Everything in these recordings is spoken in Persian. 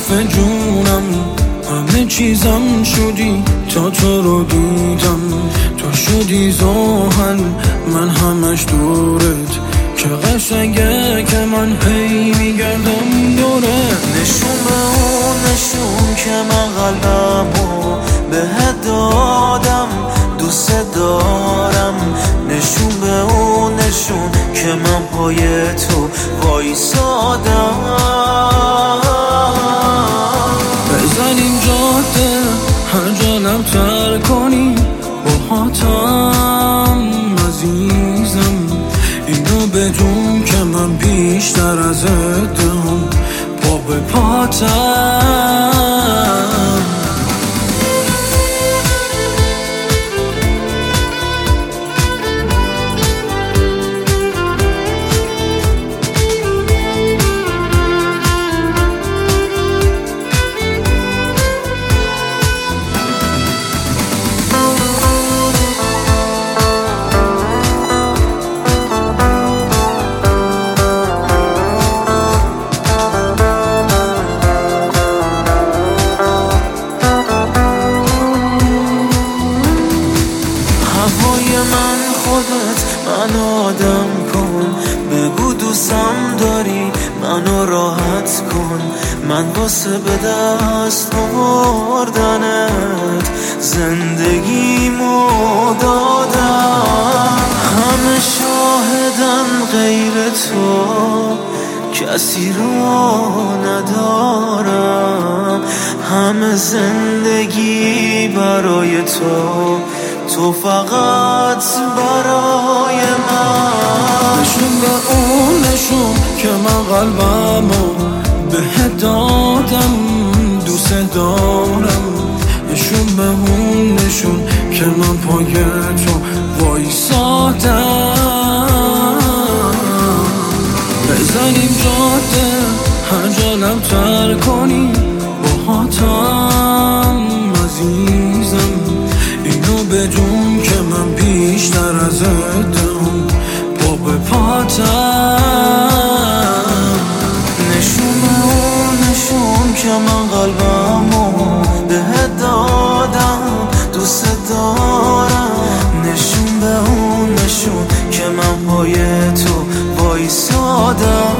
حرف جونم، همه چیزم شدی تا تو رو دیدم. تو شدی زحل، من همش دورت، که قشنگه که من هی میگردم دوره. نشون به اون نشون که من قلبمو بهت دادم، دوست دارم. نشون به اون نشون که من پای تو وایسادم. بزنیم جاده، هر جا لبتر کنی باهاتم عزیزم. اینو بدون که من بیشتر از ادم پا به پاتم. هوای من خودت من آدم کن، بگو دوستم داری منو راحت کن. من واسه به دست آوردنت زندگیمو دادم. همه شاهدن غیر تو، کسی رو ندارم. همه زندگی برای تو، تو فقط برای من. نشون به اون نشون که من قلبمو بهت دادم، دوست دارم. نشون به اون نشون که من پای تو وایسادم. بزنیم جاده، هر جا لبتر کنی باهاتم عزیزم. اینو بدون که من بیشتر از ادم پا به پاتم. نشون به اون نشون که من قلبمو بهت دادم، دوست دارم. نشون به اون نشون که من پای تو وایسادم.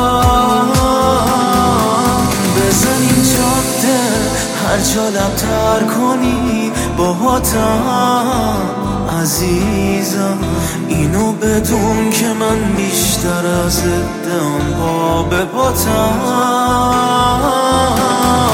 بزنیم جاده، هر جا لبتر کنی باهاتم عزیزم. اینو بدون که من بیشتر از ادم پا به پاتم.